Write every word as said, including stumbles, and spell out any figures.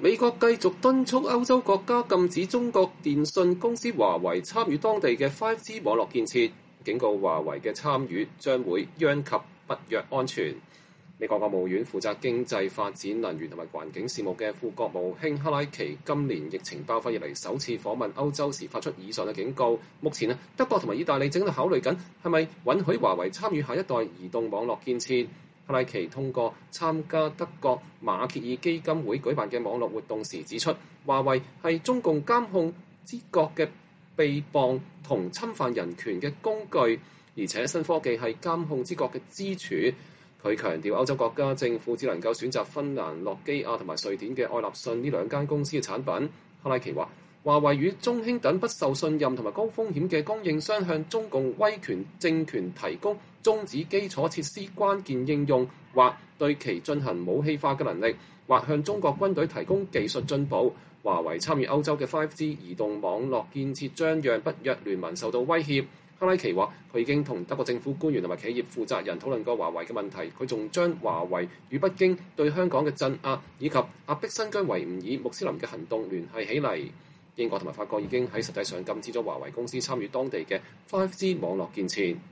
美國繼續敦促歐洲國家禁止中國電信公司華為參與當地嘅 五 G 網絡建設，警告華為嘅參與將會殃及北約安全。美國國務院負責經濟發展、能源同埋環境事務嘅副國務卿克拉奇今年疫情爆發以嚟首次訪問歐洲時發出以上嘅警告。目前啊，德國同埋意大利正喺度考慮緊係咪允許華為參與下一代移動網絡建設。克拉奇通過參加德國馬歇爾基金會舉辦嘅網絡活動時指出，華為係中共監控之國嘅臂膀同侵犯人權嘅工具，而且新科技係監控之國嘅支柱。佢強調歐洲國家政府只能夠選擇芬蘭、諾基亞同埋瑞典嘅愛立信呢兩間公司嘅產品。克拉奇話，華為與中興等不受信任同埋高風險嘅供應商向中共威權政權提供終止基礎設施關鍵應用，或對其進行武器化嘅能力，或向中國軍隊提供技術進步。華為參與歐洲嘅 五 G 移動網絡建設將讓北約聯盟受到威脅。克拉奇話，佢已經同德國政府官員同埋企業負責人討論過華為嘅問題，佢仲將華為與北京對香港嘅鎮壓以及壓迫新疆維吾爾穆斯林嘅行動聯繫起嚟。英國同埋法國已經喺實際上禁止咗華為公司參與當地嘅 五 G 網絡建設。